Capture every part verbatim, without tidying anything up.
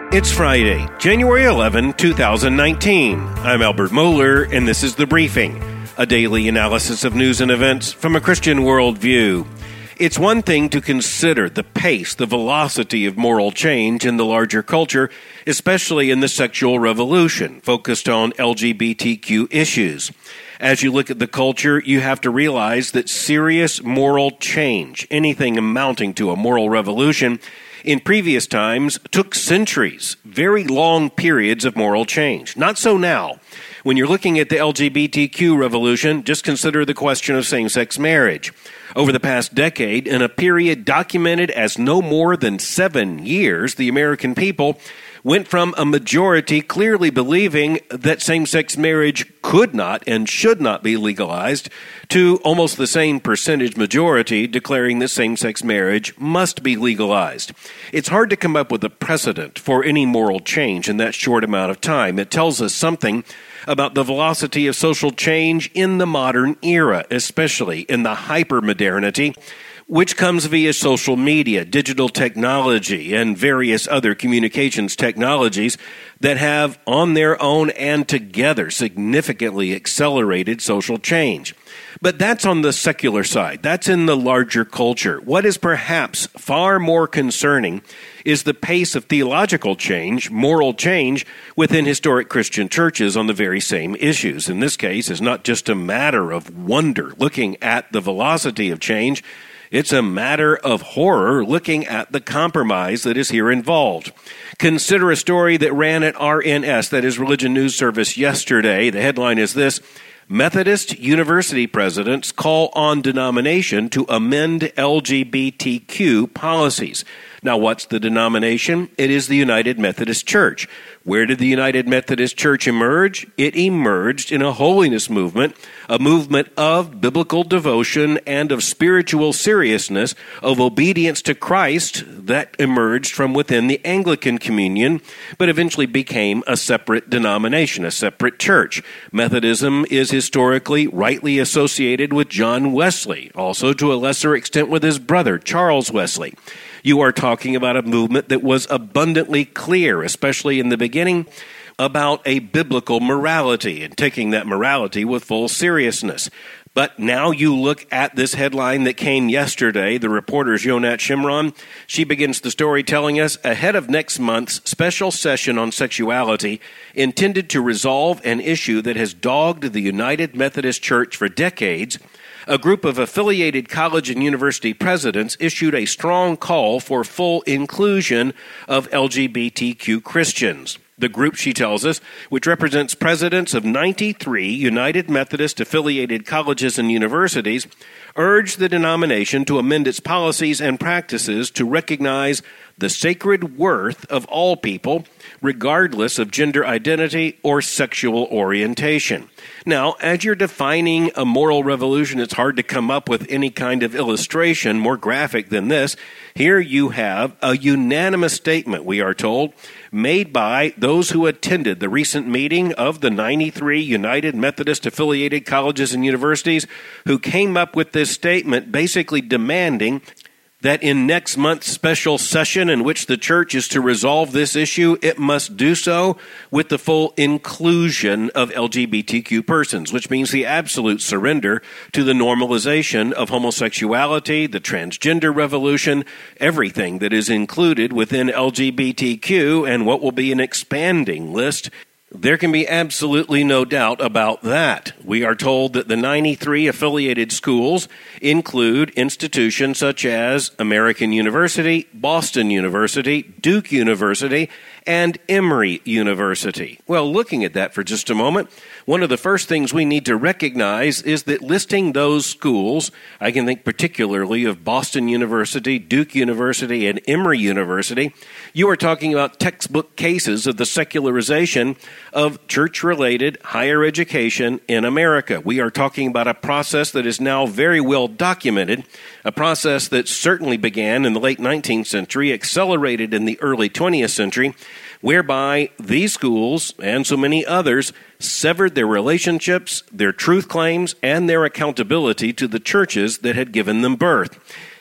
It's Friday, January eleventh, twenty nineteen. I'm Albert Mohler, and this is The Briefing, a daily analysis of news and events from a Christian worldview. It's one thing to consider the pace, the velocity of moral change in the larger culture, especially in the sexual revolution, focused on L G B T Q issues. As you look at the culture, you have to realize that serious moral change, anything amounting to a moral revolution, in previous times took centuries, very long periods of moral change. Not so now. When you're looking at the L G B T Q revolution, just consider the question of same-sex marriage. Over the past decade, in a period documented as no more than seven years, the American people went from a majority clearly believing that same-sex marriage could not and should not be legalized to almost the same percentage majority declaring that same-sex marriage must be legalized. It's hard to come up with a precedent for any moral change in that short amount of time. It tells us something about the velocity of social change in the modern era, especially in the hyper-modernity, which comes via social media, digital technology, and various other communications technologies that have, on their own and together, significantly accelerated social change. But that's on the secular side. That's in the larger culture. What is perhaps far more concerning is the pace of theological change, moral change, within historic Christian churches on the very same issues. In this case, it's not just a matter of wonder looking at the velocity of change. It's a matter of horror looking at the compromise that is here involved. Consider a story that ran at R N S, that is Religion News Service, yesterday. The headline is this: Methodist University presidents call on denomination to amend L G B T Q policies. Now, what's the denomination? It is the United Methodist Church. Where did the United Methodist Church emerge? It emerged in a holiness movement, a movement of biblical devotion and of spiritual seriousness, of obedience to Christ that emerged from within the Anglican Communion, but eventually became a separate denomination, a separate church. Methodism is historically rightly associated with John Wesley, also to a lesser extent with his brother, Charles Wesley. You are talking about a movement that was abundantly clear, especially in the beginning, about a biblical morality and taking that morality with full seriousness. But now you look at this headline that came yesterday, the reporter's Yonat Shimron. She begins the story telling us, ahead of next month's special session on sexuality intended to resolve an issue that has dogged the United Methodist Church for decades, a group of affiliated college and university presidents issued a strong call for full inclusion of L G B T Q Christians. The group, she tells us, which represents presidents of ninety-three United Methodist affiliated colleges and universities, urged the denomination to amend its policies and practices to recognize the sacred worth of all people, regardless of gender identity or sexual orientation. Now, as you're defining a moral revolution, it's hard to come up with any kind of illustration more graphic than this. Here you have a unanimous statement, we are told, made by those who attended the recent meeting of the ninety-three United Methodist affiliated colleges and universities, who came up with this statement basically demanding that in next month's special session in which the church is to resolve this issue, it must do so with the full inclusion of L G B T Q persons, which means the absolute surrender to the normalization of homosexuality, the transgender revolution, everything that is included within L G B T Q and what will be an expanding list. There can be absolutely no doubt about that. We are told that the ninety-three affiliated schools include institutions such as American University, Boston University, Duke University, and Emory University. Well, looking at that for just a moment, one of the first things we need to recognize is that listing those schools, I can think particularly of Boston University, Duke University, and Emory University, you are talking about textbook cases of the secularization of church-related higher education in America. We are talking about a process that is now very well documented, a process that certainly began in the late nineteenth century, accelerated in the early twentieth century, whereby these schools and so many others severed their relationships, their truth claims, and their accountability to the churches that had given them birth.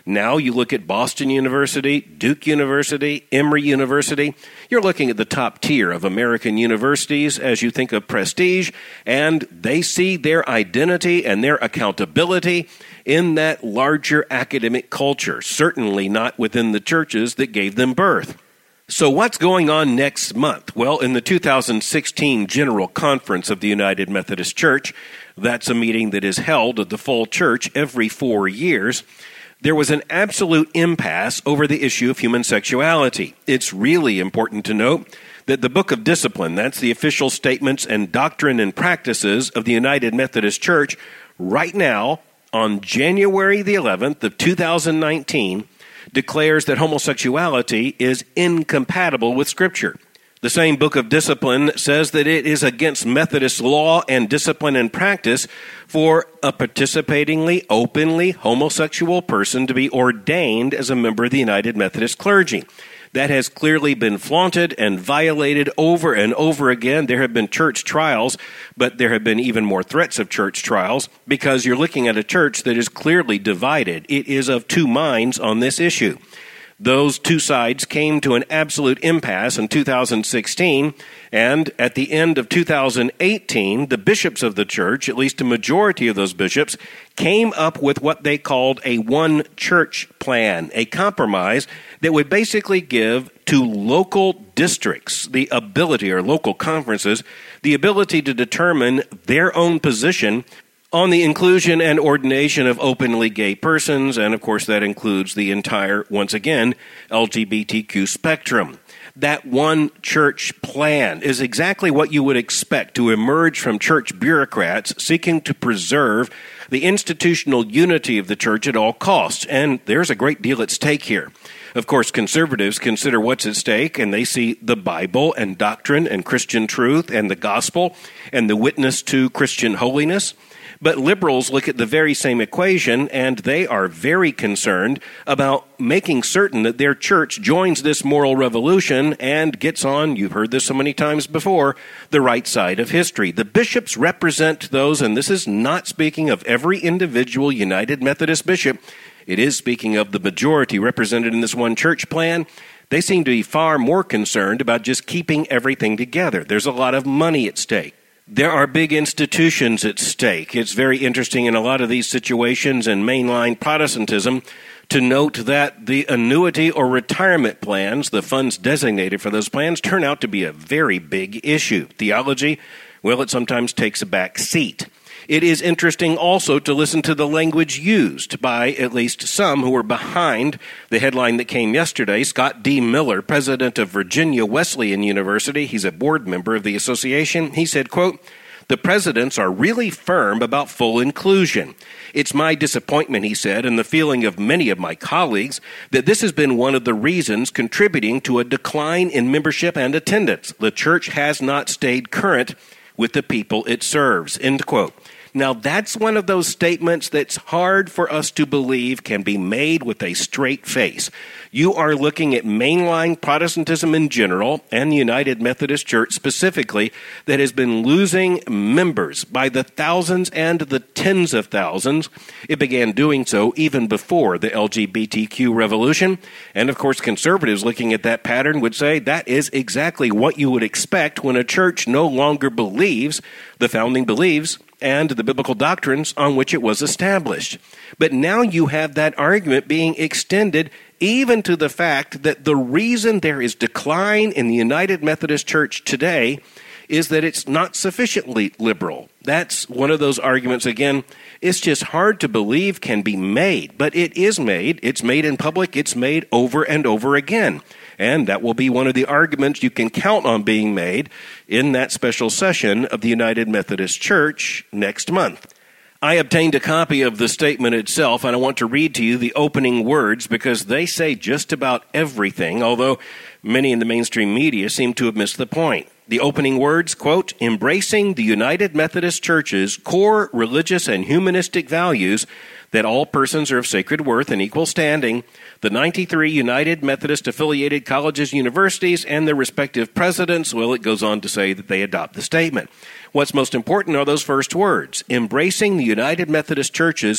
Now you look at Boston University, Duke University, Emory University. You're looking at the top tier of American universities as you think of prestige, and they see their identity and their accountability in that larger academic culture, certainly not within the churches that gave them birth. So what's going on next month? Well, in the two thousand sixteen General Conference of the United Methodist Church, that's a meeting that is held at the full church every four years, there was an absolute impasse over the issue of human sexuality. It's really important to note that the Book of Discipline, that's the official statements and doctrine and practices of the United Methodist Church, right now, on January the eleventh of two thousand nineteen, declares that homosexuality is incompatible with Scripture. The same Book of Discipline says that it is against Methodist law and discipline and practice for a participatingly, openly homosexual person to be ordained as a member of the United Methodist clergy. That has clearly been flaunted and violated over and over again. There have been church trials, but there have been even more threats of church trials because you're looking at a church that is clearly divided. It is of two minds on this issue. Those two sides came to an absolute impasse in two thousand sixteen, and at the end of two thousand eighteen, the bishops of the church, at least a majority of those bishops, came up with what they called a one-church plan, a compromise that would basically give to local districts the ability, or local conferences, the ability to determine their own position on the inclusion and ordination of openly gay persons, and of course that includes the entire, once again, L G B T Q spectrum. That one church plan is exactly what you would expect to emerge from church bureaucrats seeking to preserve the institutional unity of the church at all costs, and there's a great deal at stake here. Of course, conservatives consider what's at stake, and they see the Bible and doctrine and Christian truth and the gospel and the witness to Christian holiness. But liberals look at the very same equation, and they are very concerned about making certain that their church joins this moral revolution and gets on, you've heard this so many times before, the right side of history. The bishops represent those, and this is not speaking of every individual United Methodist bishop. It is speaking of the majority represented in this one church plan. They seem to be far more concerned about just keeping everything together. There's a lot of money at stake. There are big institutions at stake. It's very interesting in a lot of these situations in mainline Protestantism to note that the annuity or retirement plans, the funds designated for those plans, turn out to be a very big issue. Theology, well, it sometimes takes a back seat. It is interesting also to listen to the language used by at least some who were behind the headline that came yesterday. Scott D. Miller, president of Virginia Wesleyan University, he's a board member of the association, he said, quote, "The presidents are really firm about full inclusion. It's my disappointment," he said, and the feeling of many of my colleagues, that this has been one of the reasons contributing to a decline in membership and attendance. The church has not stayed current with the people it serves, end quote. Now, that's one of those statements that's hard for us to believe can be made with a straight face. You are looking at mainline Protestantism in general, and the United Methodist Church specifically, that has been losing members by the thousands and the tens of thousands. It began doing so even before the L G B T Q revolution. And of course, conservatives looking at that pattern would say that is exactly what you would expect when a church no longer believes the founding beliefs and the biblical doctrines on which it was established. But now you have that argument being extended even to the fact that the reason there is decline in the United Methodist Church today is that it's not sufficiently liberal. That's one of those arguments, again, it's just hard to believe can be made, but it is made. It's made in public. It's made over and over again. And that will be one of the arguments you can count on being made in that special session of the United Methodist Church next month. I obtained a copy of the statement itself, and I want to read to you the opening words because they say just about everything, although many in the mainstream media seem to have missed the point. The opening words, quote, "Embracing the United Methodist Church's core religious and humanistic values that all persons are of sacred worth and equal standing, the ninety-three United Methodist affiliated colleges, universities, and their respective presidents," well, it goes on to say that they adopt the statement. What's most important are those first words, "embracing the United Methodist Church's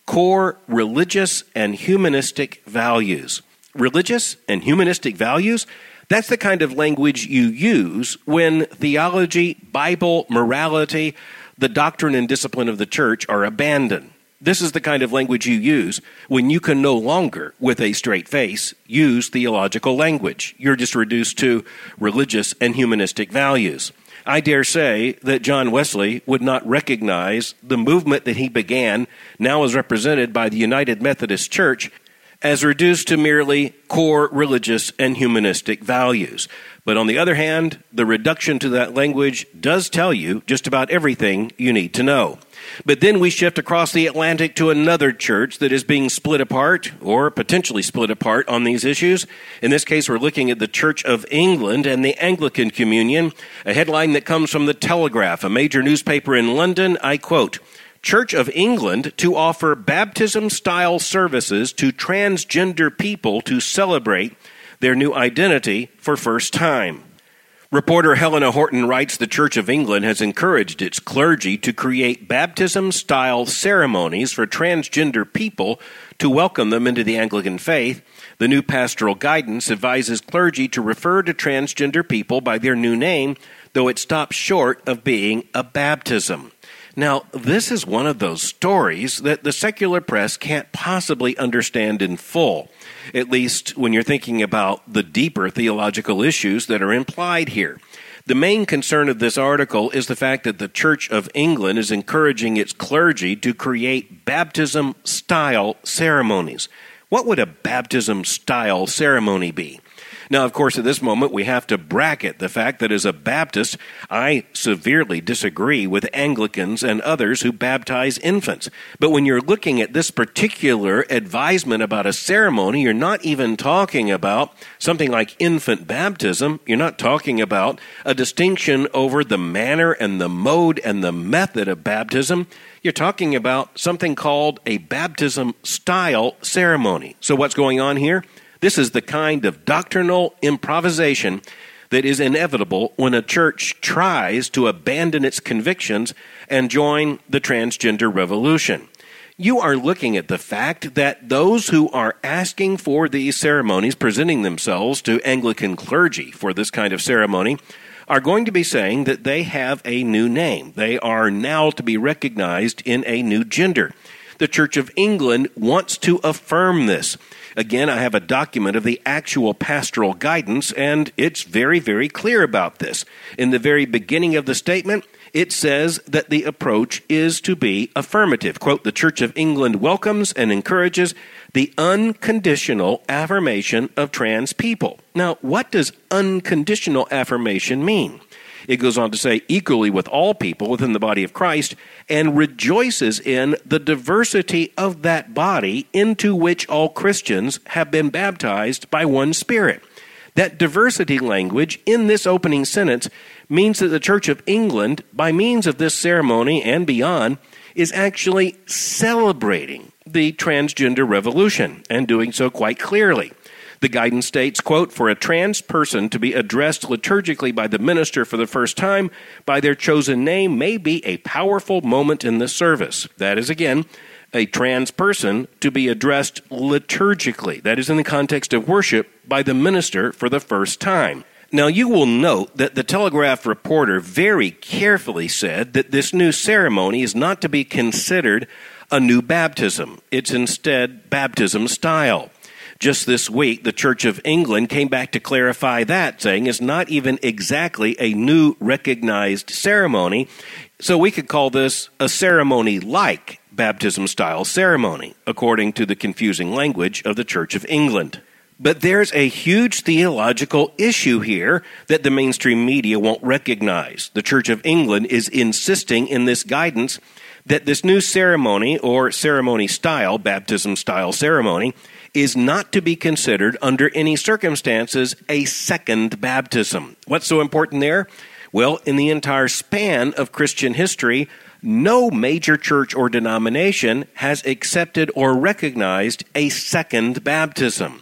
core religious and humanistic values. Religious and humanistic values? That's the kind of language you use when theology, Bible, morality, the doctrine and discipline of the church are abandoned. This is the kind of language you use when you can no longer, with a straight face, use theological language. You're just reduced to religious and humanistic values. I dare say that John Wesley would not recognize the movement that he began, now as represented by the United Methodist Church, as reduced to merely core religious and humanistic values. But on the other hand, the reduction to that language does tell you just about everything you need to know. But then we shift across the Atlantic to another church that is being split apart, or potentially split apart on these issues. In this case, we're looking at the Church of England and the Anglican Communion. A headline that comes from the Telegraph, a major newspaper in London. I quote, Church of England to offer baptism-style services to transgender people to celebrate their new identity for first time. Reporter Helena Horton writes the Church of England has encouraged its clergy to create baptism-style ceremonies for transgender people to welcome them into the Anglican faith. The new pastoral guidance advises clergy to refer to transgender people by their new name, though it stops short of being a baptism. Now, this is one of those stories that the secular press can't possibly understand in full, at least when you're thinking about the deeper theological issues that are implied here. The main concern of this article is the fact that the Church of England is encouraging its clergy to create baptism-style ceremonies. What would a baptism-style ceremony be? Now, of course, at this moment, we have to bracket the fact that as a Baptist, I severely disagree with Anglicans and others who baptize infants. But when you're looking at this particular advisement about a ceremony, you're not even talking about something like infant baptism. You're not talking about a distinction over the manner and the mode and the method of baptism. You're talking about something called a baptism-style ceremony. So what's going on here? This is the kind of doctrinal improvisation that is inevitable when a church tries to abandon its convictions and join the transgender revolution. You are looking at the fact that those who are asking for these ceremonies, presenting themselves to Anglican clergy for this kind of ceremony, are going to be saying that they have a new name. They are now to be recognized in a new gender. The Church of England wants to affirm this. Again, I have a document of the actual pastoral guidance, and it's very, very clear about this. In the very beginning of the statement, it says that the approach is to be affirmative. Quote, the Church of England welcomes and encourages the unconditional affirmation of trans people. Now, what does unconditional affirmation mean? It goes on to say, equally with all people within the body of Christ, and rejoices in the diversity of that body into which all Christians have been baptized by one Spirit. That diversity language in this opening sentence means that the Church of England, by means of this ceremony and beyond, is actually celebrating the transgender revolution, and doing so quite clearly. The guidance states, quote, for a trans person to be addressed liturgically by the minister for the first time by their chosen name may be a powerful moment in the service. That is, again, a trans person to be addressed liturgically. That is in the context of worship by the minister for the first time. Now, you will note that the Telegraph reporter very carefully said that this new ceremony is not to be considered a new baptism. It's instead baptism style. Just this week, the Church of England came back to clarify that, saying it's not even exactly a new recognized ceremony, so we could call this a ceremony-like baptism-style ceremony, according to the confusing language of the Church of England. But there's a huge theological issue here that the mainstream media won't recognize. The Church of England is insisting in this guidance that this new ceremony, or ceremony-style, baptism-style ceremony, is not to be considered under any circumstances a second baptism. What's so important there? Well, in the entire span of Christian history, no major church or denomination has accepted or recognized a second baptism.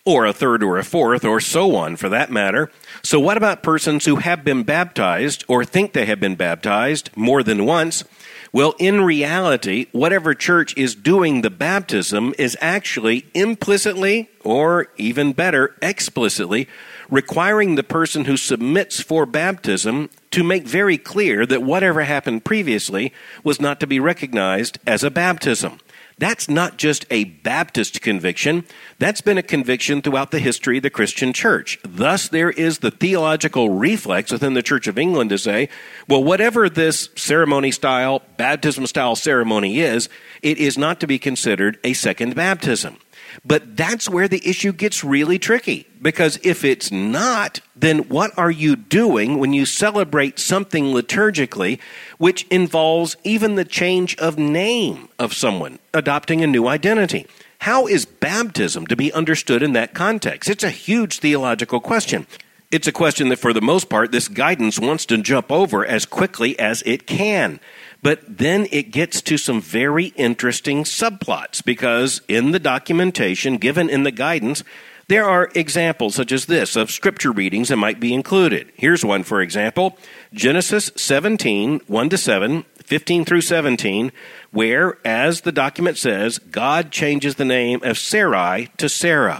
or a third or a fourth, or so on for that matter. So what about persons who have been baptized or think they have been baptized more than once? Well, in reality, whatever church is doing the baptism is actually implicitly, or even better, explicitly, requiring the person who submits for baptism to make very clear that whatever happened previously was not to be recognized as a baptism. That's not just a Baptist conviction. That's been a conviction throughout the history of the Christian church. Thus, there is the theological reflex within the Church of England to say, well, whatever this ceremony-style, baptism-style ceremony is, it is not to be considered a second baptism. But that's where the issue gets really tricky, because if it's not, then what are you doing when you celebrate something liturgically which involves even the change of name of someone, adopting a new identity? How is baptism to be understood in that context? It's a huge theological question. It's a question that, for the most part, this guidance wants to jump over as quickly as it can. But then it gets to some very interesting subplots, because in the documentation given in the guidance, there are examples such as this of scripture readings that might be included. Here's one, for example, Genesis seventeen, one to seven, fifteen through seventeen, where, as the document says, God changes the name of Sarai to Sarah.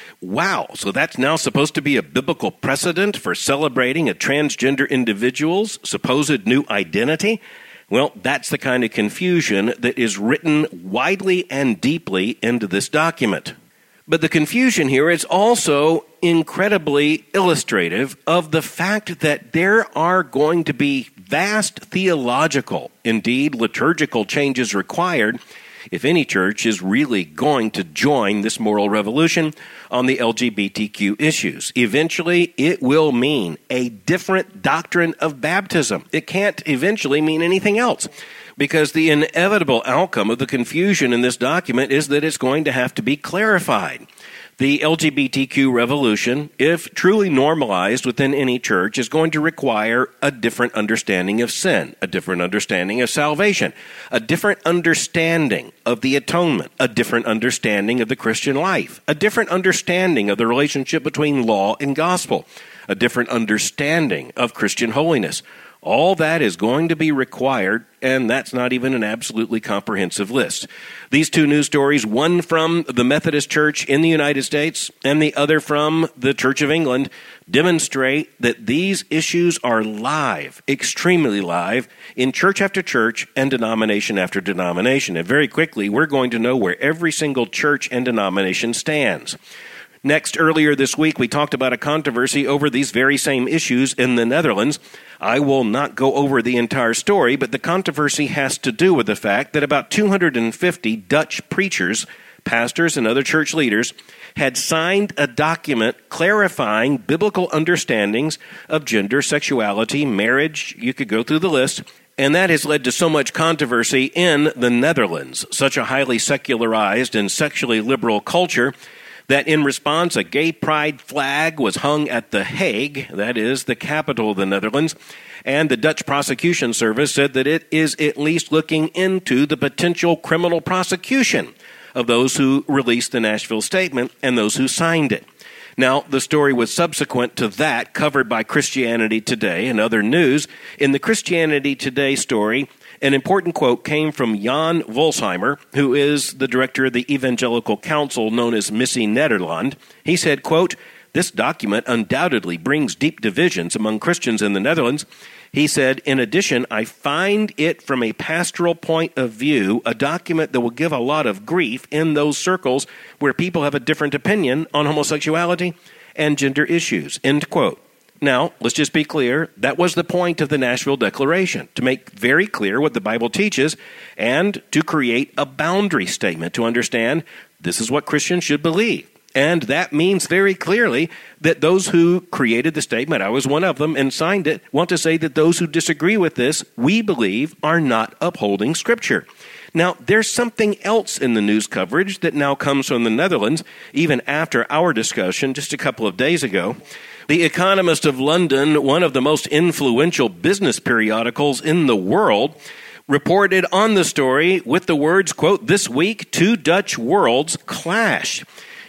Wow, so that's now supposed to be a biblical precedent for celebrating a transgender individual's supposed new identity? Well, that's the kind of confusion that is written widely and deeply into this document. But the confusion here is also incredibly illustrative of the fact that there are going to be vast theological, indeed liturgical changes required if any church is really going to join this moral revolution on the L G B T Q issues. Eventually, it will mean a different doctrine of baptism. It can't eventually mean anything else, because the inevitable outcome of the confusion in this document is that it's going to have to be clarified. The L G B T Q revolution, if truly normalized within any church, is going to require a different understanding of sin, a different understanding of salvation, a different understanding of the atonement, a different understanding of the Christian life, a different understanding of the relationship between law and gospel, a different understanding of Christian holiness. All that is going to be required, and that's not even an absolutely comprehensive list. These two news stories, one from the Methodist Church in the United States and the other from the Church of England, demonstrate that these issues are live, extremely live, in church after church and denomination after denomination. And very quickly, we're going to know where every single church and denomination stands. Next, earlier this week, we talked about a controversy over these very same issues in the Netherlands. I will not go over the entire story, but the controversy has to do with the fact that about two hundred fifty Dutch preachers, pastors, and other church leaders had signed a document clarifying biblical understandings of gender, sexuality, marriage. You could go through the list. And that has led to so much controversy in the Netherlands, such a highly secularized and sexually liberal culture, that in response, a gay pride flag was hung at The Hague, that is, the capital of the Netherlands, and the Dutch prosecution service said that it is at least looking into the potential criminal prosecution of those who released the Nashville Statement and those who signed it. Now, the story was subsequent to that, covered by Christianity Today and other news. In the Christianity Today story, an important quote came from Jan Volsheimer, who is the director of the Evangelical Council known as Missie Nederland. He said, quote, "This document undoubtedly brings deep divisions among Christians in the Netherlands." He said, "In addition, I find it from a pastoral point of view a document that will give a lot of grief in those circles where people have a different opinion on homosexuality and gender issues." End quote. Now, let's just be clear, that was the point of the Nashville Declaration, to make very clear what the Bible teaches and to create a boundary statement to understand this is what Christians should believe. And that means very clearly that those who created the statement, I was one of them, and signed it, want to say that those who disagree with this, we believe, are not upholding Scripture. Now, there's something else in the news coverage that now comes from the Netherlands, even after our discussion just a couple of days ago. The Economist of London, one of the most influential business periodicals in the world, reported on the story with the words, quote, "This week, two Dutch worlds clash."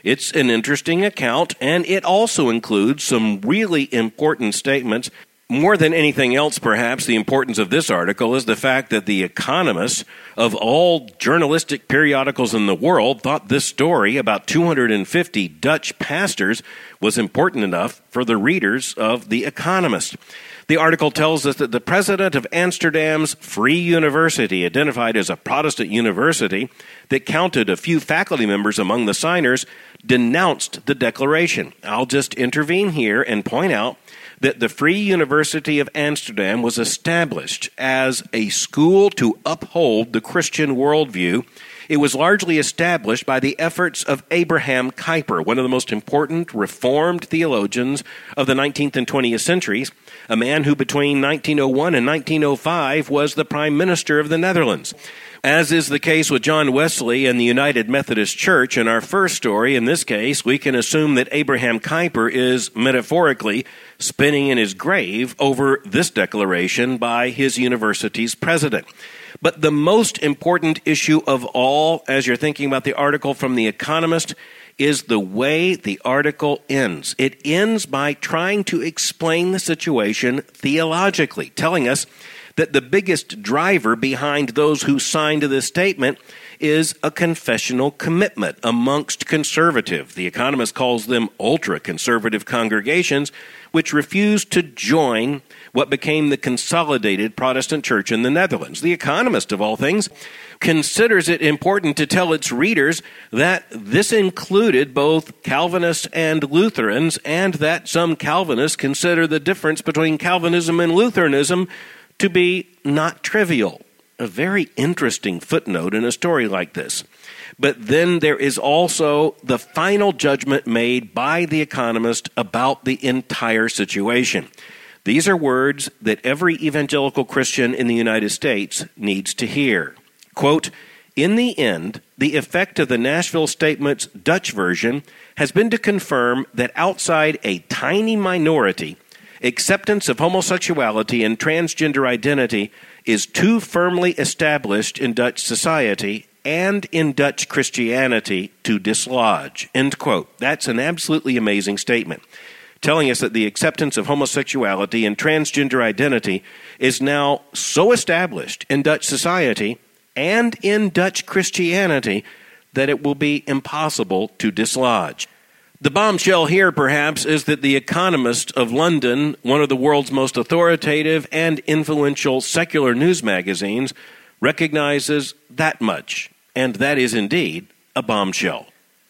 It's an interesting account, and it also includes some really important statements. More than anything else, perhaps, the importance of this article is the fact that the Economist, of all journalistic periodicals in the world, thought this story about two hundred fifty Dutch pastors was important enough for the readers of The Economist. The article tells us that the president of Amsterdam's Free University, identified as a Protestant university that counted a few faculty members among the signers, denounced the declaration. I'll just intervene here and point out that the Free University of Amsterdam was established as a school to uphold the Christian worldview. It was largely established by the efforts of Abraham Kuyper, one of the most important Reformed theologians of the nineteenth and twentieth centuries, a man who between nineteen oh one and nineteen oh five was the Prime Minister of the Netherlands. As is the case with John Wesley and the United Methodist Church in our first story, in this case, we can assume that Abraham Kuyper is metaphorically spinning in his grave over this declaration by his university's president. But the most important issue of all, as you're thinking about the article from The Economist, is the way the article ends. It ends by trying to explain the situation theologically, telling us that the biggest driver behind those who signed this statement is a confessional commitment amongst conservative. The Economist calls them ultra-conservative congregations, which refuse to join what became the consolidated Protestant church in the Netherlands. The Economist, of all things, considers it important to tell its readers that this included both Calvinists and Lutherans, and that some Calvinists consider the difference between Calvinism and Lutheranism to be not trivial. A very interesting footnote in a story like this. But then there is also the final judgment made by The Economist about the entire situation. These are words that every evangelical Christian in the United States needs to hear. Quote, "In the end, the effect of the Nashville Statement's Dutch version has been to confirm that outside a tiny minority, acceptance of homosexuality and transgender identity is too firmly established in Dutch society and in Dutch Christianity to dislodge." End quote. That's an absolutely amazing statement, telling us that the acceptance of homosexuality and transgender identity is now so established in Dutch society and in Dutch Christianity that it will be impossible to dislodge. The bombshell here, perhaps, is that The Economist of London, one of the world's most authoritative and influential secular news magazines, recognizes that much, and that is indeed a bombshell.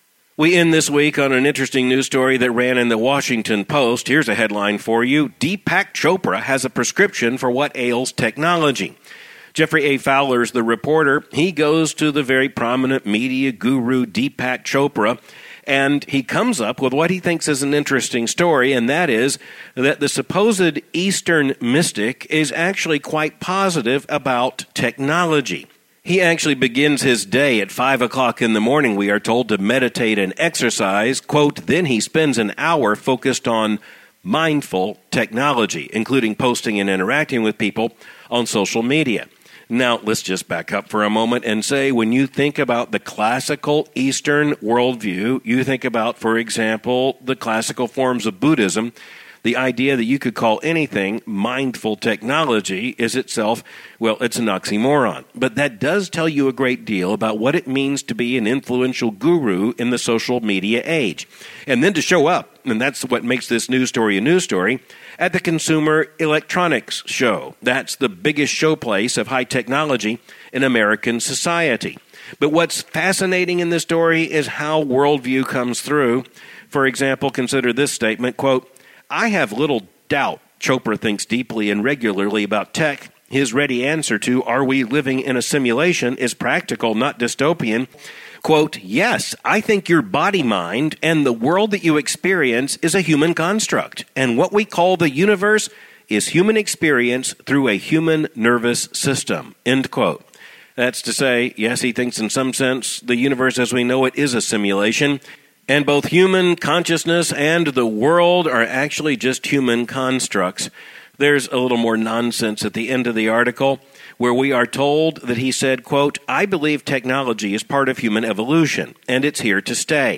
We end this week on an interesting news story that ran in the Washington Post. Here's a headline for you. Deepak Chopra has a prescription for what ails technology. Jeffrey A. Fowler's the reporter. He goes to the very prominent media guru Deepak Chopra, and he comes up with what he thinks is an interesting story, and that is that the supposed Eastern mystic is actually quite positive about technology. He actually begins his day at five o'clock in the morning, we are told, to meditate and exercise. Quote, then he spends an hour focused on mindful technology, including posting and interacting with people on social media. Now, let's just back up for a moment and say, when you think about the classical Eastern worldview, you think about, for example, the classical forms of Buddhism. The idea that you could call anything mindful technology is itself, well, it's an oxymoron. But that does tell you a great deal about what it means to be an influential guru in the social media age. And then to show up, and that's what makes this news story a news story, at the Consumer Electronics Show. That's the biggest showplace of high technology in American society. But what's fascinating in this story is how worldview comes through. For example, consider this statement, quote, I have little doubt Chopra thinks deeply and regularly about tech. His ready answer to, are we living in a simulation, is practical, not dystopian. Quote, yes, I think your body-mind and the world that you experience is a human construct. And what we call the universe is human experience through a human nervous system. End quote. That's to say, yes, he thinks in some sense the universe as we know it is a simulation. And both human consciousness and the world are actually just human constructs. There's a little more nonsense at the end of the article where we are told that he said, quote, I believe technology is part of human evolution, and it's here to stay.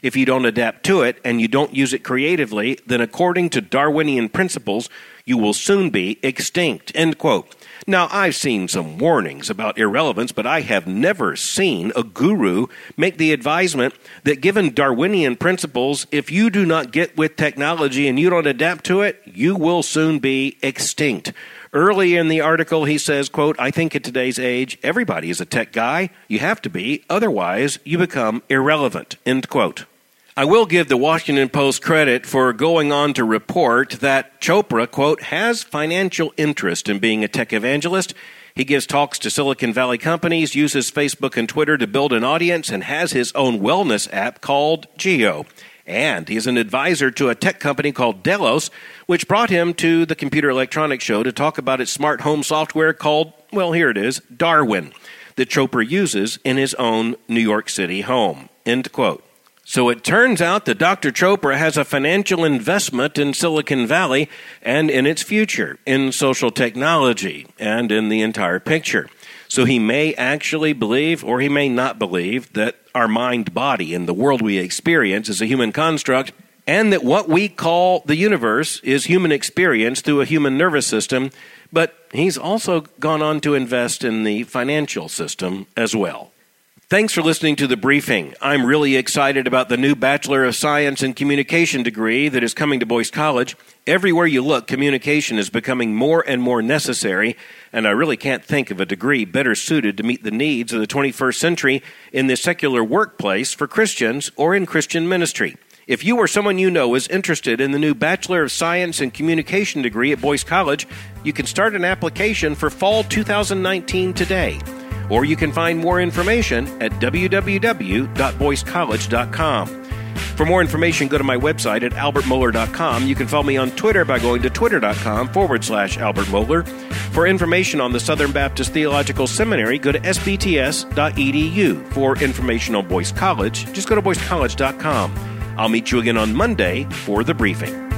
If you don't adapt to it and you don't use it creatively, then according to Darwinian principles, you will soon be extinct, end quote. Now, I've seen some warnings about irrelevance, but I have never seen a guru make the advisement that given Darwinian principles, if you do not get with technology and you don't adapt to it, you will soon be extinct. Early in the article, he says, quote, I think in today's age, everybody is a tech guy. You have to be, otherwise you become irrelevant, end quote. I will give the Washington Post credit for going on to report that Chopra, quote, has financial interest in being a tech evangelist. He gives talks to Silicon Valley companies, uses Facebook and Twitter to build an audience, and has his own wellness app called Geo. And he's an advisor to a tech company called Delos, which brought him to the Computer Electronics Show to talk about its smart home software called, well, here it is, Darwin, that Chopra uses in his own New York City home, end quote. So it turns out that Doctor Chopra has a financial investment in Silicon Valley and in its future, in social technology, and in the entire picture. So he may actually believe, or he may not believe, that our mind-body and the world we experience is a human construct, and that what we call the universe is human experience through a human nervous system, but he's also gone on to invest in the financial system as well. Thanks for listening to The Briefing. I'm really excited about the new Bachelor of Science in Communication degree that is coming to Boyce College. Everywhere you look, communication is becoming more and more necessary, and I really can't think of a degree better suited to meet the needs of the twenty-first century in the secular workplace for Christians or in Christian ministry. If you or someone you know is interested in the new Bachelor of Science in Communication degree at Boyce College, you can start an application for fall two thousand nineteen today. Or you can find more information at w w w dot boyce college dot com. For more information, go to my website at albert mohler dot com. You can follow me on Twitter by going to twitter.com forward slash Albert Mohler. For information on the Southern Baptist Theological Seminary, go to s b t s dot e d u. For information on Boyce College, just go to boyce college dot com. I'll meet you again on Monday for The Briefing.